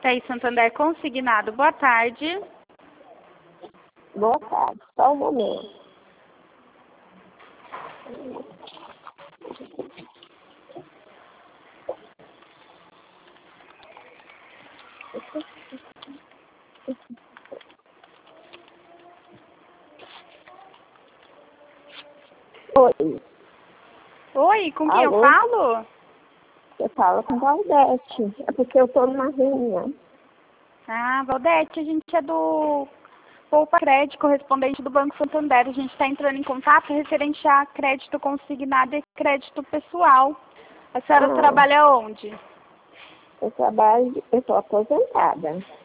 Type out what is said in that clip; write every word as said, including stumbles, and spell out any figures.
Thaís Santander consignado. Boa tarde. Boa tarde. Só um momento. Oi. Oi, com quem Alô? eu falo? Eu falo com Valdete. É porque eu tô numa reunião. Ah, Valdete, a gente é do Poupa Crédito, correspondente do Banco Santander. A gente está entrando em contato referente a crédito consignado e crédito pessoal. A senhora Ah, trabalha onde? eu trabalho, eu tô aposentada.